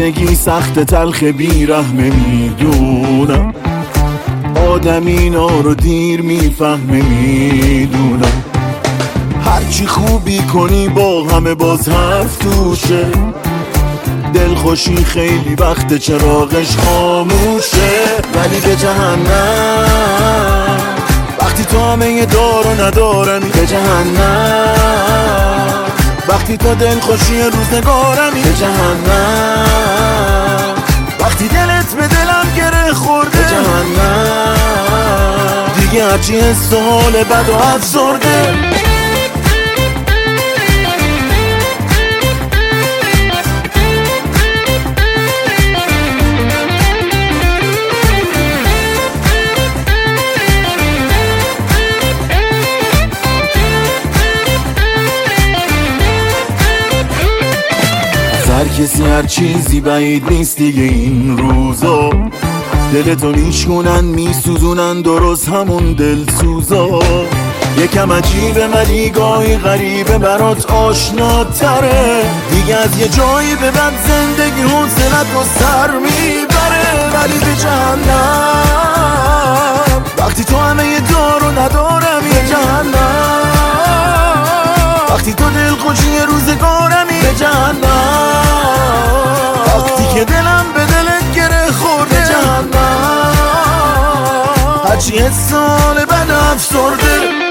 زندگی سخت تلخ بیرحمه میدونم، آدم اینا رو دیر میفهمه میدونم. هرچی خوبی کنی با همه باز حرف توشه، دلخوشی خیلی وقت چراغش خاموشه. ولی به جهنم وقتی تو همه دار و ندارمی، به جهنم وقتی تو دلخوشی روزگارمی، به جهنم وقتی دلت به دلم گره خورده، به جهنم دیگه هرچی حس و حال بد و افسرده. هر کسی هر چیزی بعید نیست دیگه این روزا، دلتو میشکنن میسوزونن درست همون دلسوزا. یکم عجیبه ولی گاهی غریبه برات آشناتره، دیگه از یه جایی به بعد زندگی حوصلت رو سر میبره. ولی به جهنم وقتی تو همه دار و ندارمی، به جهنم وقتی تو دلخوشی روزگارمی، به جهنم وقتی که دلم به دلت گره خورده، به جهنم هرچی حس حال بد افسرده.